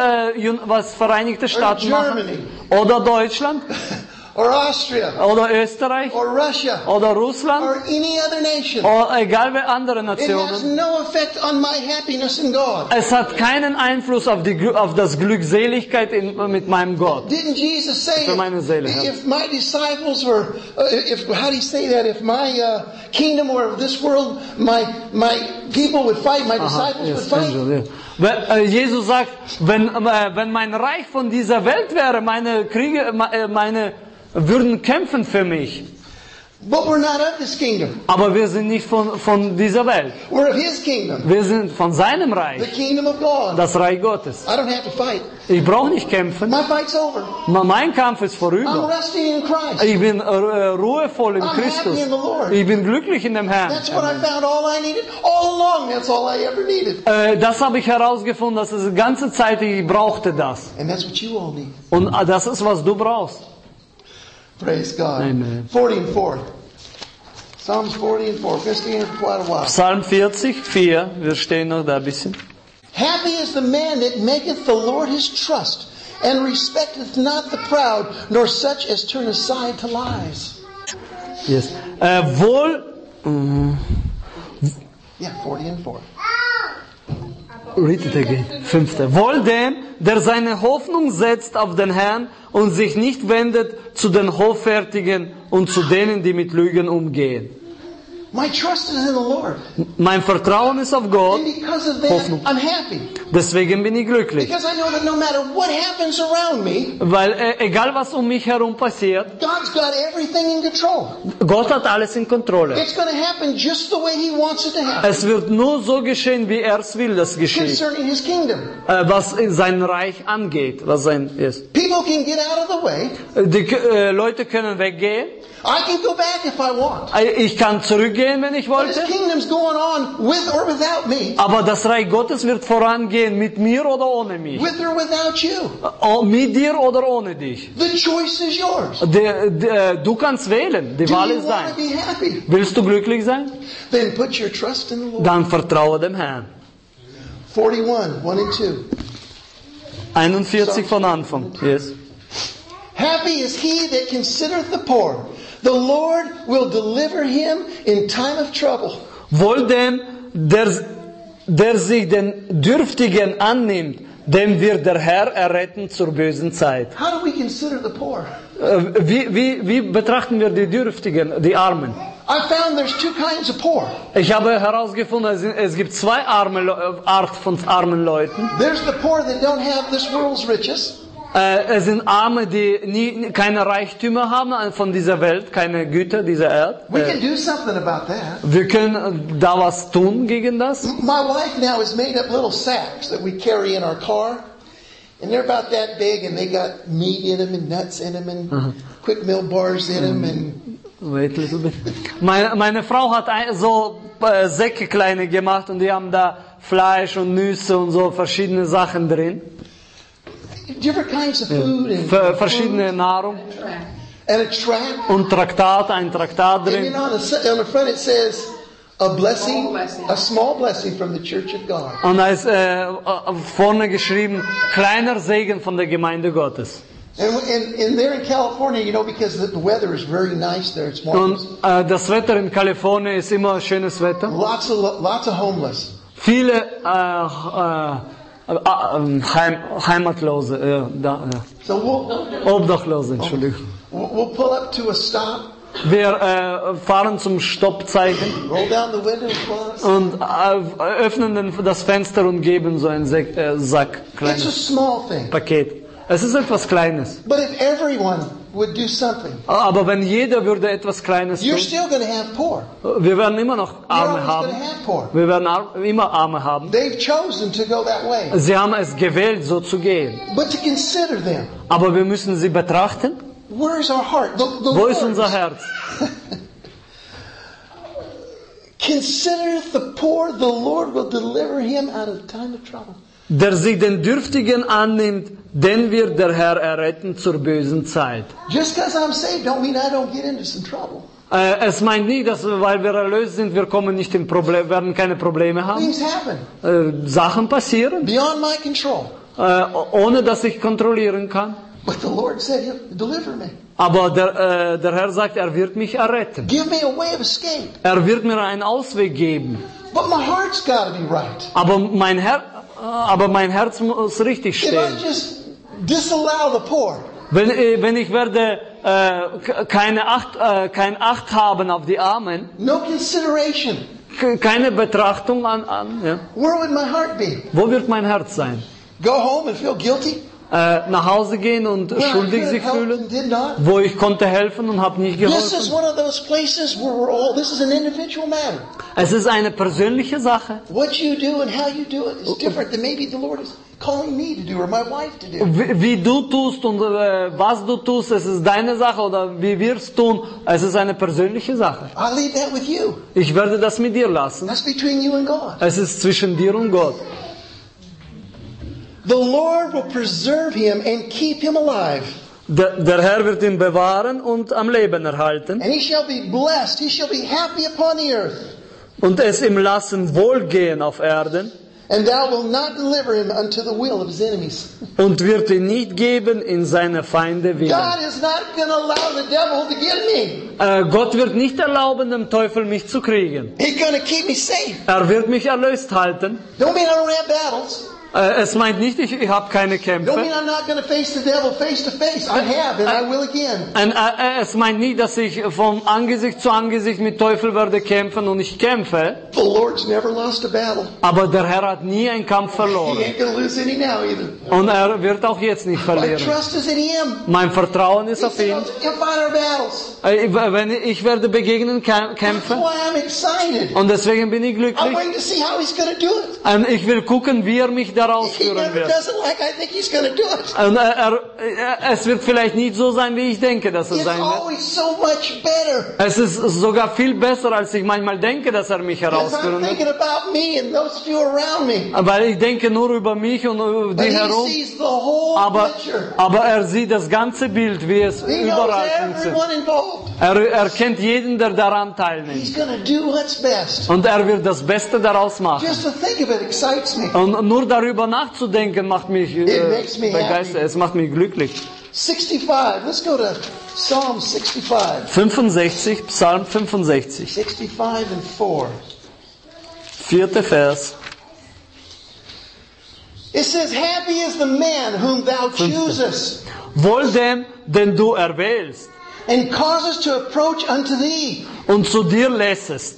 B: was Vereinigte Staaten machen.
A: Germany.
B: Oder Deutschland.
A: or Austria,
B: Oder Österreich.
A: or Russia,
B: Oder Russland.
A: or any other nation,
B: Oder egal wer andere
A: it has
B: Nationen.
A: no effect on my happiness in God.
B: Es hat keinen Einfluss auf das Glückseligkeit mit meinem Gott.
A: Didn't Jesus say,
B: Für meine Seele, ja.
A: if my disciples were, how do you say that? If my kingdom were of this world, my people would fight, my disciples would
B: Yes,
A: fight.
B: Angel, yeah. Jesus sagt, wenn mein Reich von dieser Welt wäre, meine Kriege, meine würden kämpfen für mich.
A: But we're not of this kingdom.
B: Aber wir sind nicht von dieser Welt.
A: We're of His kingdom,
B: Wir sind von seinem
A: the
B: Reich,
A: kingdom of God.
B: das Reich Gottes.
A: I don't have to fight.
B: Ich brauche nicht kämpfen.
A: My fight's over.
B: Mein Kampf ist
A: I'm
B: vorüber.
A: resting in Christ.
B: Ich bin ruhevoll in
A: I'm happy
B: Christus.
A: in the Lord.
B: Ich bin glücklich in dem Herrn.
A: That's what I found all I needed. All along, that's all I ever needed.
B: Das habe ich herausgefunden, dass es die ganze Zeit, ich brauchte das.
A: And that's what you all need.
B: Und das ist, was du brauchst.
A: Praise God.
B: Amen.
A: 40 and 4. Psalms 40 and 4. We're going to stay here for quite a while.
B: Psalm 40, 4. Wir stehen noch da ein bisschen.
A: Happy is the man that maketh the Lord his trust, and respecteth not the proud, nor such as turn aside to lies.
B: Yes.
A: Yeah, 40 and 4.
B: Read it again. 5. Wohl dem, der seine Hoffnung setzt auf den Herrn und sich nicht wendet zu den Hoffärtigen und zu denen, die mit Lügen umgehen.
A: My trust is in the Lord.
B: Mein Vertrauen ist auf Gott,
A: And because of that,
B: Hoffnung.
A: I'm happy.
B: deswegen bin ich glücklich.
A: Because I know that no matter what happens around me,
B: Weil egal was um mich herum passiert,
A: God's got everything in control.
B: Gott hat alles in Kontrolle.
A: It's going to happen just the way He wants it to happen.
B: Es wird nur so geschehen, wie er es will, dass geschieht.
A: Concerning His kingdom.
B: Was sein Reich angeht, was sein ist.
A: People can get out of the way.
B: Die Leute können weggehen.
A: I can go back if I want.
B: Ich kann zurückgehen, wenn ich
A: But His
B: wollte.
A: kingdom's going on with or without me.
B: Aber das Reich Gottes wird vorangehen, mit mir oder ohne mich.
A: With or without you.
B: Mit dir oder ohne dich.
A: The choice is yours.
B: Du kannst wählen, die
A: Do
B: Wahl
A: you
B: ist
A: want to
B: dein.
A: be happy?
B: Willst du glücklich sein?
A: Then put your trust in the Lord.
B: Dann vertraue dem Herrn.
A: 41, 1 and 2.
B: 41 von Anfang. Yes.
A: Happy is he that considereth the poor. The Lord will deliver him in time of trouble.
B: Wohl dem, der sich den Dürftigen annimmt, dem wird der Herr erretten zur bösen Zeit.
A: How do we consider the poor?
B: Wie betrachten wir die Dürftigen, die Armen?
A: I found there's two kinds of poor.
B: Ich habe herausgefunden, es gibt zwei Art von armen Leuten.
A: There's the poor that don't have this world's riches.
B: Es sind Arme, die keine Reichtümer haben von dieser Welt, keine Güter dieser Erde.
A: We can do something about that.
B: Wir können da was tun gegen das.
A: My wife now has made up little sacks that we carry in our car. And they're about that big and they got meat in them and nuts in them and quick meal bars in them and
B: Wait a little bit. Meine Frau hat so Säcke kleine gemacht und die haben da Fleisch und Nüsse und so verschiedene Sachen drin.
A: different kinds of food and
B: Verschiedene Nahrung
A: and a tract.
B: und ein Traktat
A: And
B: drin.
A: then on the front it says a blessing, a small blessing from the Church of God.
B: Und da ist vorne geschrieben, kleiner Segen von der Gemeinde Gottes.
A: And there in California, you know, because the weather is very nice there, it's
B: Und
A: warm.
B: das Wetter in Kalifornien ist immer schönes Wetter.
A: Lots of homeless.
B: Viele Heimatlose,
A: So
B: Obdachlose, Entschuldigung.
A: we'll pull up to a stop,
B: Wir fahren zum Stoppzeichen
A: roll down the window and pull us.
B: und öffnen das Fenster und geben so einen Sack,
A: It's a
B: kleines
A: small thing.
B: Paket. Es ist etwas Kleines.
A: But if everyone would do something,
B: Aber wenn jeder würde etwas Kleines
A: you're
B: tun,
A: still going to have poor.
B: wir werden immer noch
A: You're
B: Arme
A: always
B: haben.
A: going to have poor.
B: Wir werden immer Arme haben.
A: They've chosen to go that way.
B: Sie haben es gewählt, so zu gehen.
A: But to consider them,
B: Aber wir müssen sie betrachten.
A: where is our heart? The
B: Wo ist
A: Lord's.
B: unser Herz?
A: Consider the poor, the Lord will deliver him out of the time of trouble.
B: Der sich den Dürftigen annimmt, den wird der Herr erretten zur bösen Zeit.
A: Just because I'm saved don't mean I don't get into some trouble.
B: Es meint nicht, dass weil wir erlöst sind, wir kommen nicht in Problem, werden keine Probleme haben.
A: Things happen
B: Sachen passieren,
A: beyond my control.
B: ohne dass ich kontrollieren kann.
A: But the Lord said he'll deliver me.
B: Aber der Herr sagt, er wird mich erretten.
A: Give me a way of escape.
B: Er wird mir einen Ausweg geben.
A: But my heart's got to be right.
B: Aber mein Herz muss richtig
A: If I
B: stehen.
A: just disallow the poor,
B: Wenn ich werde kein Acht haben auf die Armen,
A: no consideration,
B: keine Betrachtung an ja.
A: where would my heart be?
B: Wo wird mein Herz sein?
A: Go home and feel guilty?
B: Nach Hause gehen und
A: When I
B: schuldig
A: could
B: sich
A: have helped
B: fühlen,
A: and did not?
B: wo ich konnte helfen und habe nicht
A: This is
B: geholfen.
A: one of those places where this is an individual matter.
B: Es ist eine persönliche Sache.
A: What you do and how you do it is different than maybe the Lord is calling me to do or my wife to do.
B: Wie du tust und was du tust, es ist deine Sache oder wie wir es tun, es ist eine persönliche Sache.
A: I'll leave that with you.
B: Ich werde das mit dir lassen.
A: That's between you and God.
B: Es ist zwischen dir und Gott.
A: The Lord will preserve him and keep him alive.
B: Der Herr wird ihn bewahren und am Leben erhalten
A: And he shall be blessed. He shall be happy upon the earth.
B: und es ihm lassen wohlgehen auf Erden
A: And thou wilt not deliver him unto the will of his enemies.
B: und wird ihn nicht geben in seine Feinde willen.
A: God is not going to allow the devil to get me.
B: Gott wird nicht erlauben, dem Teufel mich zu kriegen.
A: He's going to keep me safe.
B: Er wird mich erlöst halten.
A: Don't mean I don't have battles.
B: Es meint nicht, ich habe keine
A: Don't
B: Kämpfe.
A: mean I'm not going to face the devil face to face. I have and I will again.
B: Es meint nicht, dass ich vom Angesicht zu Angesicht mit Teufel werde kämpfen und ich kämpfe.
A: The Lord's never lost a battle.
B: Aber der Herr hat nie einen Kampf
A: He
B: verloren.
A: ain't going to lose any now either.
B: Und er wird auch jetzt nicht
A: My
B: verlieren.
A: trust is in him.
B: Mein Vertrauen ist
A: He
B: auf
A: said,
B: ihn.
A: he'll fight our battles.
B: Ich werde begegnen,
A: That's
B: kämpfen.
A: why I'm excited.
B: Und deswegen bin ich
A: I'm
B: glücklich.
A: waiting to see how he's going to do it.
B: Und ich will gucken, wie er mich daraus
A: He
B: führen
A: never
B: wird.
A: does it like I think he's going to do it.
B: Und es wird vielleicht nicht so sein, wie ich denke, dass es
A: It's
B: sein wird.
A: always so much better.
B: Es ist sogar viel besser, als ich manchmal denke, dass er mich
A: Because I'm
B: herausführen wird.
A: thinking about me and those few around me.
B: Weil ich denke nur über mich und über
A: But
B: die
A: he
B: herum.
A: sees the whole picture.
B: Aber er sieht das ganze Bild, wie es
A: He knows
B: überall funktioniert.
A: everyone involved.
B: Er kennt jeden, der daran teilnimmt.
A: He's going to do what's best.
B: Und er wird das Beste daraus machen.
A: Just to think of it excites me.
B: Und nur darüber nachzudenken macht mich
A: makes me
B: begeistert.
A: happy.
B: Es macht mich glücklich.
A: 65. Let's go to Psalm 65.
B: 65, Psalm 65.
A: 65 and 4.
B: 4. Vers.
A: It says, happy is the man whom thou choosest,
B: Wohl dem, den du erwählst
A: and causest to approach unto thee,
B: und zu dir lässest,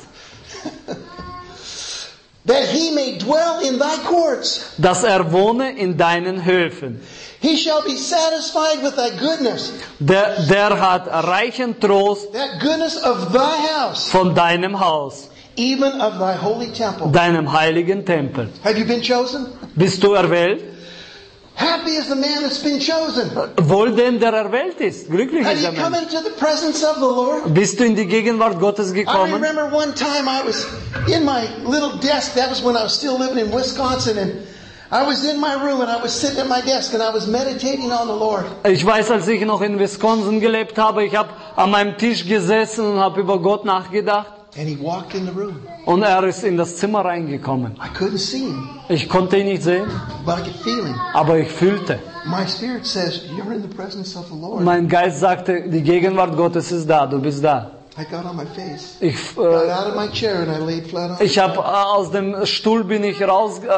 A: that he may dwell in thy courts.
B: dass wohne in deinen Höfen.
A: He shall be satisfied with thy goodness,
B: Der hat reichen Trost
A: that goodness of thy house,
B: von deinem Haus,
A: even of thy holy temple.
B: deinem heiligen Tempel.
A: Have you been chosen?
B: Bist du erwählt?
A: Happy is the man that's been chosen.
B: Wohl dem, der erwählt ist. Glücklich
A: Have
B: ist
A: you
B: der
A: come
B: Mensch.
A: into the presence of the Lord?
B: Bist du in die Gegenwart Gottes
A: I
B: gekommen?
A: remember one time I was in my little desk. That was when I was still living in Wisconsin, and I was in my room and I was sitting at my desk and I was meditating on the Lord.
B: Ich weiß, als ich noch in Wisconsin gelebt habe, ich habe an meinem Tisch gesessen und habe über Gott nachgedacht.
A: And he walked in the room.
B: Und ist in das Zimmer reingekommen.
A: I couldn't see him,
B: Ich konnte ihn nicht sehen,
A: but I could feel him.
B: aber ich fühlte.
A: My spirit says, you're in the presence of the Lord.
B: Mein Geist sagte, die Gegenwart Gottes ist da, du bist da.
A: I got on my face,
B: Ich
A: got out of my chair, and I laid flat on
B: Ich habe aus dem Stuhl bin ich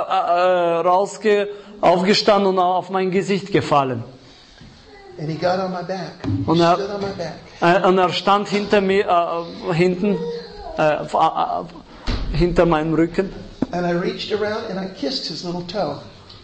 B: aufgestanden und auf mein Gesicht gefallen.
A: And he got on my back. He
B: Und
A: stood on my back.
B: Und stand hinter mir, hinter meinem Rücken.
A: And I reached around and I kissed his little toe.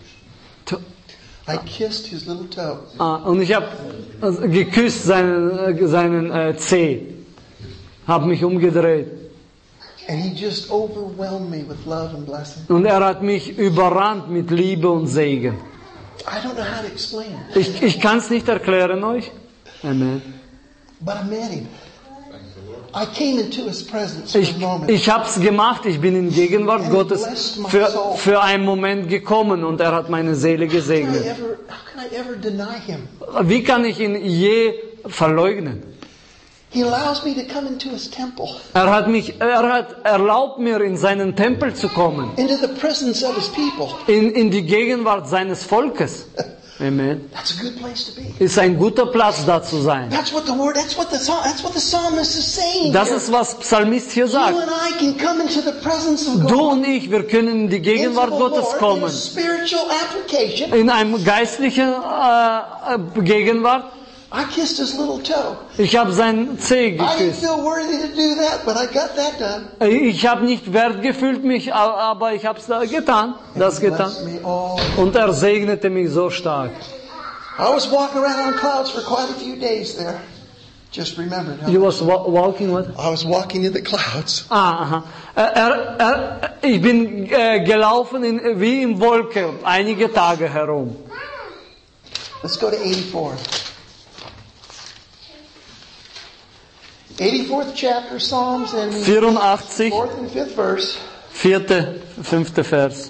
A: I kissed his little toe.
B: Und ich habe geküsst seinen Zeh. Habe mich umgedreht.
A: And he just overwhelmed me with love and blessing.
B: Und hat mich überrannt mit Liebe und Segen.
A: I don't know how to explain it.
B: Ich kann es nicht erklären euch. Amen.
A: But I met him. I came into his presence for a moment.
B: Ich habe es gemacht. Ich bin in Gegenwart Gottes für einen Moment gekommen und hat meine Seele gesegnet.
A: How can I ever deny him?
B: Wie kann ich ihn je verleugnen?
A: He allows me to come into his temple,
B: Er hat erlaubt mir, in seinen Tempel zu kommen,
A: into the presence of his people.
B: in die Gegenwart seines Volkes. Amen.
A: That's a good place to be.
B: Ist ein guter Platz, da zu sein.
A: That's what the psalmist is saying.
B: Das
A: here.
B: ist, was Psalmist hier
A: You
B: sagt.
A: and I can come into the presence of God.
B: Du und ich, wir können in die
A: Into
B: Gegenwart
A: the
B: Gottes
A: Lord in a
B: kommen.
A: spiritual application.
B: In einem geistlichen Gegenwart.
A: I kissed his little toe.
B: Ich habe seinen Zeh
A: I didn't
B: geküsst.
A: feel worthy to do that, but I got that done.
B: Ich habe nicht wert gefühlt mich, aber ich habe es getan. Das getan.
A: Blessed me all.
B: Und segnete mich so stark.
A: I was walking around on clouds for quite a few days there. Just remembered. Huh?
B: You was walking what?
A: I was walking in the clouds.
B: Aha. Ich bin gelaufen wie in Wolke einige Tage herum.
A: Let's go to 84. 84th chapter, Psalms, and
B: 84,
A: 4th and 5th verse.
B: 4., 5. Vers.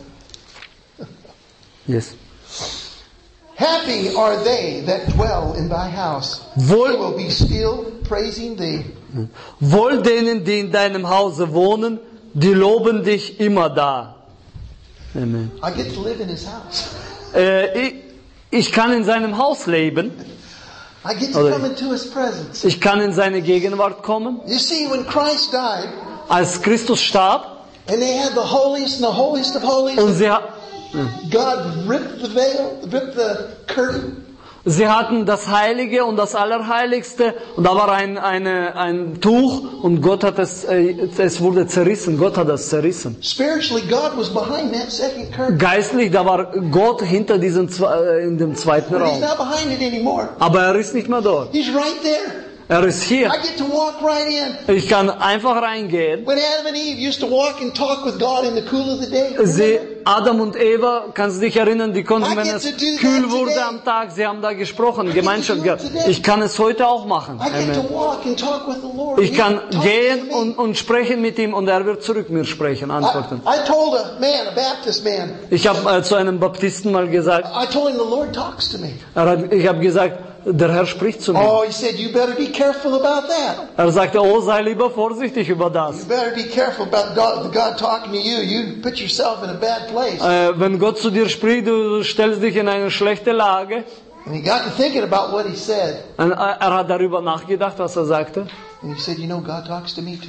B: Yes.
A: Happy are they that dwell in thy house. They will be still praising thee.
B: Wohl denen, die in deinem Hause wohnen, die loben dich immer da. Amen.
A: I get to live in his house.
B: Ich kann in seinem Haus leben.
A: I get to come into his presence.
B: Ich kann in seine Gegenwart kommen.
A: You see, when Christ died,
B: Als Christus starb
A: and they had the holiest and the holiest of holies,
B: und
A: God ripped the veil, ripped the curtain.
B: sie hatten das Heilige und das Allerheiligste und da war ein Tuch und Gott hat es wurde zerrissen. Gott hat das zerrissen.
A: Spiritually, God was behind that second curtain.
B: Geistlich, da war Gott hinter in dem zweiten
A: But he's
B: Raum.
A: not behind it anymore.
B: Aber ist nicht mehr dort.
A: He's right there.
B: Ist hier.
A: I get to walk right in.
B: Ich kann einfach reingehen.
A: When Adam and Eve used to walk and talk with God in the cool of the day.
B: Adam und Eva, kannst du dich erinnern, die konnten, wenn es kühl wurde am Tag, sie haben da gesprochen, Gemeinschaft gehabt. Ich kann es heute auch machen. Ich kann gehen und sprechen mit ihm und er wird zurück mir sprechen, antworten.
A: I told a man, a Baptist man.
B: Ich habe zu einem Baptisten mal gesagt,
A: I told him the Lord talks to me.
B: Ich habe gesagt, der Herr spricht zu mir.
A: Oh, he said, you better be careful about that.
B: Er sagte, oh, sei lieber vorsichtig über das.
A: You better be careful about God talking to you. You put yourself in a bad place.
B: Wenn Gott zu dir spricht, du stellst dich in eine schlechte Lage.
A: And he got to thinking about what he said.
B: Und hat darüber nachgedacht, was er sagte.
A: And he said, you know, God talks to me too.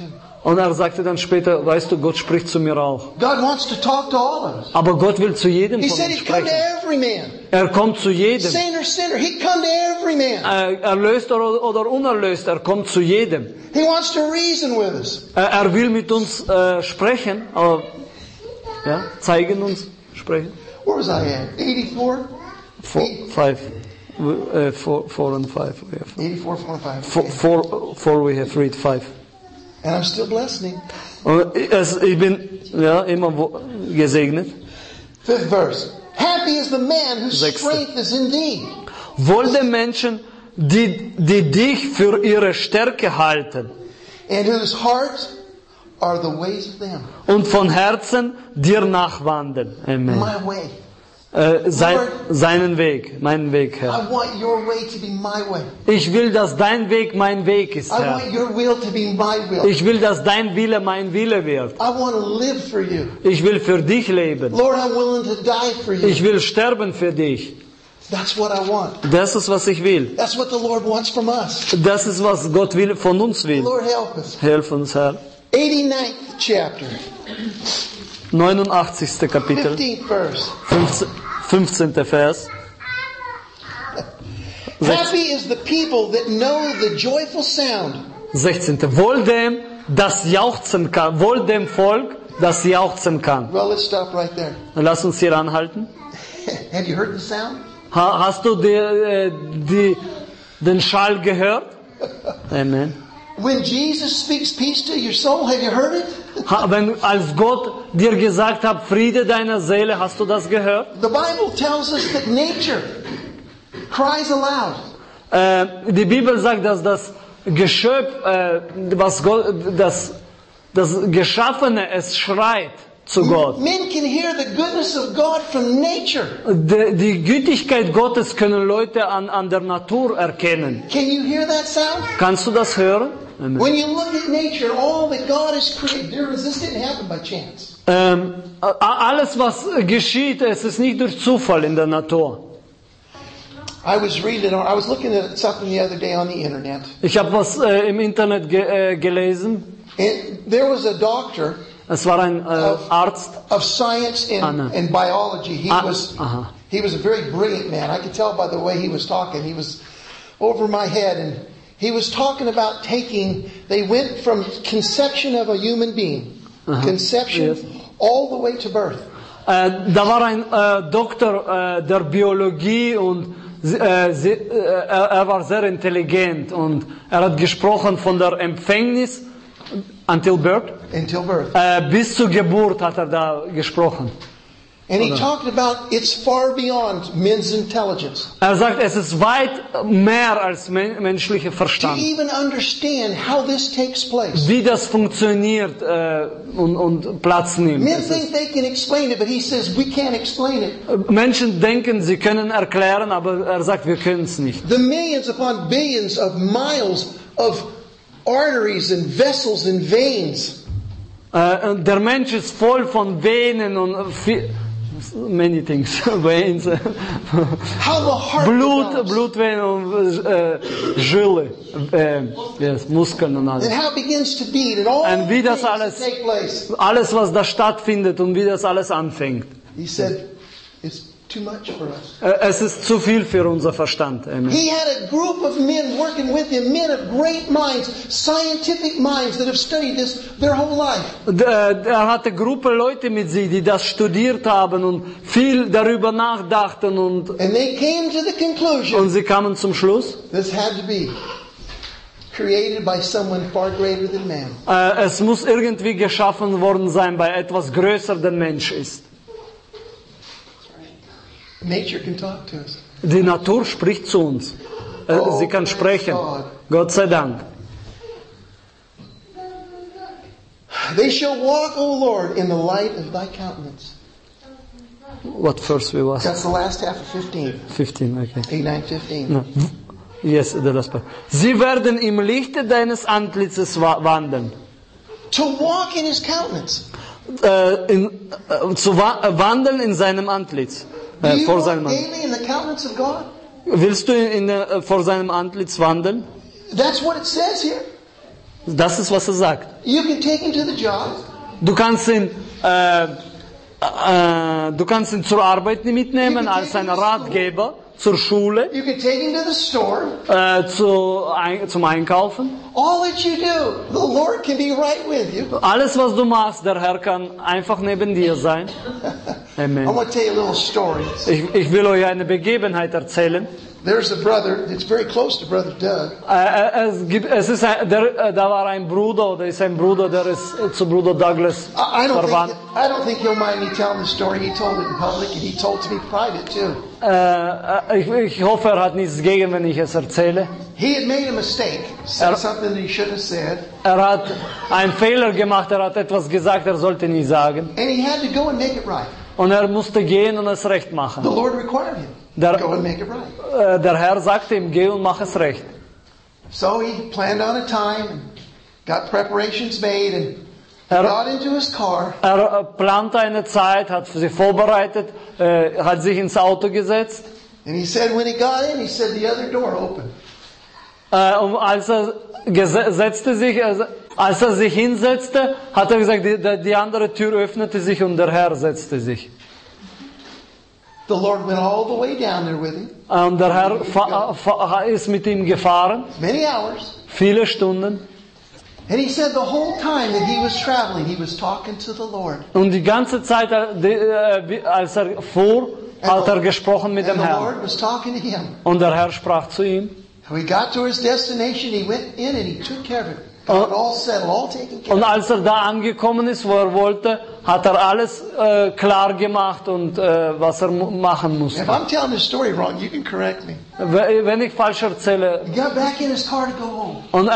B: Und er sagte dann später, weißt du, Gott spricht zu mir auch.
A: God wants to talk to all of us.
B: Aber Gott will zu jedem
A: He
B: von
A: said
B: uns
A: he'd come to
B: sprechen.
A: every man.
B: Er kommt zu jedem.
A: Saint or sinner, he'd come to every man.
B: Erlöst oder unerlöst, er kommt zu jedem.
A: He wants to reason with us.
B: Er will mit uns sprechen, aber ja, zeigen uns, sprechen.
A: Where was I at? 84?
B: 4 and 5 we have.
A: 84, 4, and 5.
B: 4 we have read 5.
A: And I'm still blessing.
B: Und ich bin ja immer gesegnet.
A: 5th verse. Happy is the man whose
B: Sechste.
A: strength is in thee.
B: Wohl den Menschen, die dich für ihre Stärke halten
A: And whose heart are the ways of them.
B: und von Herzen dir nachwandern. Amen.
A: My way.
B: Seinen Weg, meinen Weg, Herr.
A: I want your way to be my way.
B: Ich will, dass dein Weg mein Weg ist,
A: I
B: Herr.
A: want your will to be my will.
B: Ich will, dass dein Wille mein Wille wird.
A: I want to live for you.
B: Ich will für dich leben.
A: Lord, I'm willing to die for you.
B: Ich will sterben für dich.
A: That's what I want.
B: Das ist, was ich will.
A: That's what the Lord wants from us.
B: Das ist, was Gott will, von uns will.
A: Lord, help us.
B: Hilf uns, Herr.
A: 89th chapter,
B: 89. Kapitel,
A: 15th verse.
B: 15. Vers.
A: Happy is the people that know the joyful sound.
B: 16. Wohl dem, das jauchzen kann. Wohl dem Volk, das jauchzen kann.
A: Well, let's stop right there.
B: Lass uns hier anhalten.
A: Have you heard the sound?
B: Hast du den Schall gehört? Amen.
A: When Jesus speaks peace to your soul, have you heard it?
B: Wenn als Gott dir gesagt hat, Friede deiner Seele, hast du das gehört?
A: The Bible tells us that nature cries aloud.
B: Die Bibel sagt, dass das Geschöpf, was Gott, das Geschaffene, es schreit zu Gott.
A: Men can hear the goodness of God from nature.
B: Die Gütigkeit Gottes können Leute an der Natur erkennen.
A: Can you hear that sound?
B: Kannst du das hören? Amen.
A: When you look at nature, all that God has created, this didn't happen by chance.
B: Alles, was geschieht, es ist nicht durch Zufall in der Natur.
A: I was looking at something the other day on the internet.
B: Ich habe was im Internet gelesen.
A: And there was a doctor
B: Es war ein Arzt.
A: of science and biology. He was a very brilliant man. I could tell by the way he was talking. He was over my head, and he was talking about they went from conception of a human being, conception,
B: yes,
A: all the way to birth.
B: Da war ein Doktor der Biologie und er war sehr intelligent und er hat gesprochen von der Empfängnis until birth.
A: Until birth.
B: Bis zur Geburt hat er da gesprochen.
A: And he talked about it's far beyond men's intelligence.
B: Er sagt, es ist weit mehr als menschlicher
A: To
B: Verstand.
A: even understand how this takes place.
B: Wie das funktioniert und Platz nimmt.
A: Men think they can explain it, but he says we can't explain it.
B: Menschen denken, sie können erklären, aber er sagt, wir können es nicht.
A: The millions upon billions of miles of arteries and vessels and veins.
B: Der Mensch ist voll von Venen und many things, veins,
A: How the heart develops.
B: Blutvenen und Žile, yes, Muskeln und alles.
A: And how it begins to beat and all
B: Und wie
A: the
B: das
A: things
B: alles,
A: that take place.
B: alles was da stattfindet und wie das alles anfängt.
A: He said, it's too much for us.
B: Es ist zu viel für unser Verstand. Amen.
A: He had a group of men working with him, men of great minds, scientific minds that have studied this their whole life.
B: Er hatte Gruppe Leute mit sich, die das studiert haben und viel darüber nachdachten und
A: And they came to the conclusion
B: sie kamen zum Schluss.
A: this had to be created by someone far greater than man.
B: Es muss irgendwie geschaffen worden sein bei etwas größer der Mensch ist.
A: Nature can talk to us.
B: Die Natur spricht zu uns. Sie kann sprechen. Gott sei Dank.
A: They shall walk, O Lord, in the light of thy countenance.
B: What verse we was?
A: That's the last half of 15.
B: 15, okay.
A: 89:15.
B: No. Yes, the last part. Sie werden im Lichte deines Antlitzes wandeln.
A: To walk in his countenance.
B: Wandeln in seinem Antlitz.
A: Do you
B: Vor
A: walk
B: seinem Antlitz.
A: daily in the countenance of God?
B: Willst du vor seinem Antlitz wandeln?
A: That's what it says here.
B: Das ist, was er sagt.
A: You can take him to the job.
B: Du kannst ihn zur Arbeit mitnehmen als einen Ratgeber, zur Schule,
A: You can take him to the store.
B: zum Einkaufen.
A: All that you do, the Lord can be right with you.
B: Alles, was du machst, der Herr kann einfach neben dir sein.
A: I
B: Amen.
A: want to tell you a little story.
B: Ich will euch eine Begebenheit erzählen.
A: There's a brother that's very close to Brother Doug.
B: Da war ein Bruder, oder ist ein Bruder, der ist zu Bruder Douglas
A: I
B: verwandt.
A: don't think he'll mind me telling the story. He told it in public, and he told it to me private too.
B: Ich hoffe, er hat nichts gegen, wenn ich es erzähle.
A: He had made a mistake, said something that he shouldn't have said,
B: Er hat einen Fehler gemacht, er hat etwas gesagt, er sollte nie sagen.
A: and he had to go and make it right.
B: Und er musste gehen und es recht
A: The
B: machen.
A: Lord required him
B: Der-
A: to go and make it right.
B: Der Herr sagte ihm, geh und mach es recht.
A: So he planned on a time and got preparations made and
B: Er-
A: got into his car.
B: Er plante eine Zeit, hat sich vorbereitet, hat sich ins Auto gesetzt.
A: And he said when he got in, he said the other door opened.
B: Und als er sich hinsetzte, hat er gesagt, die andere Tür öffnete sich und der Herr setzte sich.
A: The Lord went all the way down there with him,
B: Und der Herr ist mit ihm gefahren,
A: many hours.
B: viele Stunden.
A: And he said the whole time that he was traveling, he was talking to the Lord.
B: Und die ganze Zeit, als er fuhr, hat er gesprochen mit
A: And
B: dem
A: the
B: Herrn.
A: Lord was talking to him.
B: Und der Herr sprach zu ihm.
A: When he got to his destination, he went in and he took care of it. Got it all settled, all taken care
B: Und
A: of.
B: als er da angekommen ist, wo er wollte, hat er alles klar gemacht und was er machen musste.
A: If I'm telling this story wrong, you can correct me.
B: Wenn ich falsch erzähle,
A: He got back in his car to go home.
B: und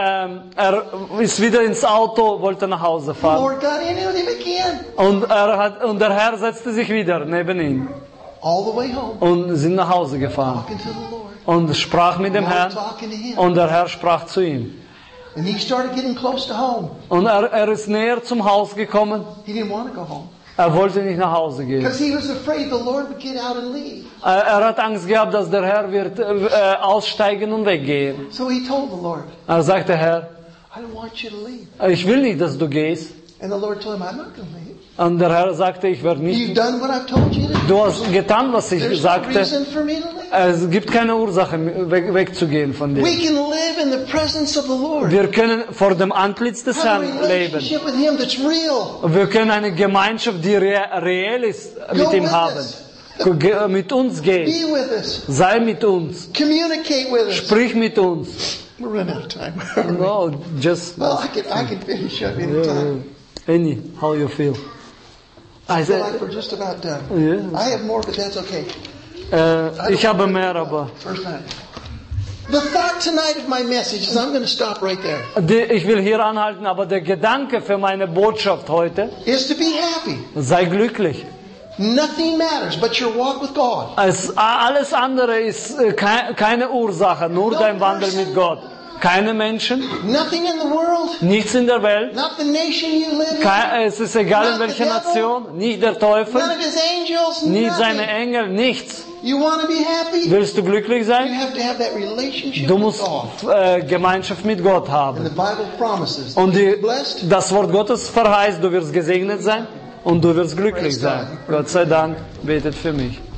B: er ist wieder ins Auto, wollte nach Hause
A: The
B: fahren.
A: Lord got in with him again.
B: Und der Herr setzte sich wieder neben ihn
A: All the way home.
B: und sind nach Hause gefahren
A: Talking to the Lord.
B: und sprach mit dem
A: The Lord
B: Herrn
A: talking to him.
B: und der Herr sprach zu ihm.
A: And he started getting close to home.
B: Und er ist näher zum Haus gekommen.
A: He didn't want to go home.
B: Er wollte nicht nach Hause gehen.
A: Because he was afraid the Lord would get out and leave.
B: Er hat Angst gehabt, dass der Herr wird aussteigen und weggehen.
A: So he told the Lord,
B: Er sagte, Herr,
A: I don't want you to leave.
B: ich will nicht, dass du gehst.
A: And the Lord told him, I'm not going to leave.
B: Und der Herr sagte, ich werde nicht.
A: You've done what I've told you to do.
B: Du hast getan, was ich
A: There's no
B: sagte.
A: reason for me to leave.
B: Es gibt keine Ursache, wegzugehen von dir.
A: We can live in the presence of the Lord.
B: Wir können vor dem Antlitz des
A: Have a
B: Herrn leben.
A: relationship with Him that's real.
B: Wir können eine Gemeinschaft, die reell ist, mit
A: Go
B: ihm
A: with
B: haben.
A: us.
B: Mit uns gehen.
A: Be with us.
B: Sei mit uns.
A: Communicate with us.
B: Sprich mit uns.
A: We're running out of time.
B: No, just
A: Well, I can finish up any time.
B: any how you feel.
A: I feel like we're just about done.
B: Yeah.
A: I have more, but that's okay.
B: Ich habe mehr, aber
A: First time. The thought tonight of my message is I'm going to stop right there.
B: ich will hier anhalten, aber der Gedanke für meine Botschaft heute,
A: Is to be happy.
B: sei glücklich.
A: Nothing matters but your walk with God.
B: Alles andere ist keine Ursache, nur dein Wandel mit Gott. Keine Menschen,
A: Nothing in the world.
B: nichts in der Welt.
A: Not the nation you live in.
B: Es ist egal in welcher Nation, nicht der Teufel,
A: None of His angels.
B: nicht seine
A: Nothing.
B: Engel, nichts.
A: You want to be happy?
B: Willst du glücklich
A: You
B: sein?
A: have to have that relationship
B: Du
A: with
B: musst
A: God.
B: Gemeinschaft mit Gott
A: And
B: haben.
A: the Bible promises.
B: Und
A: You're blessed.
B: das Wort Gottes verheißt, du wirst gesegnet sein und du wirst glücklich sein. Gott sei Dank, betet für mich.